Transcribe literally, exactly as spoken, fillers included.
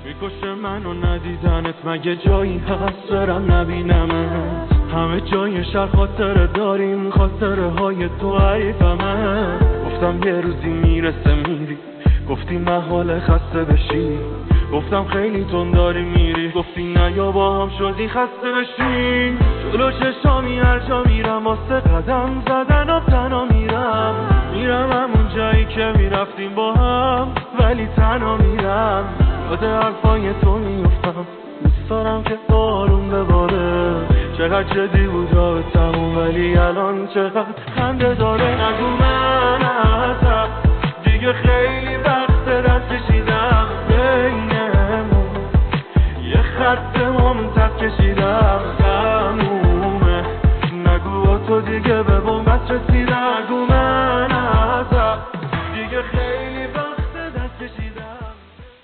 میکشه منو ندیدنت، مگه جایی هست برم نبینمت؟ همه جای شهر خاطره داریم، خاطره های تو حریفمه. گفتم یه روزی میرسه میری، گفتی محال خسته بشی. گفتم خیلی تون داری میری، گفتی نه یا با هم شدی خسته بشین. جلو چشامی هر جا میرم واسه قدم زدن و تنها میرم. میرم همون جایی که میرفتیم با هم، ولی تنها میرم. یاد حرفای تو میفتم، دوست دارم که بارون بباره. چقدر جدی بود راه تموم، ولی الان چقدر خنده داره. نگو من ازم دیگه خیلی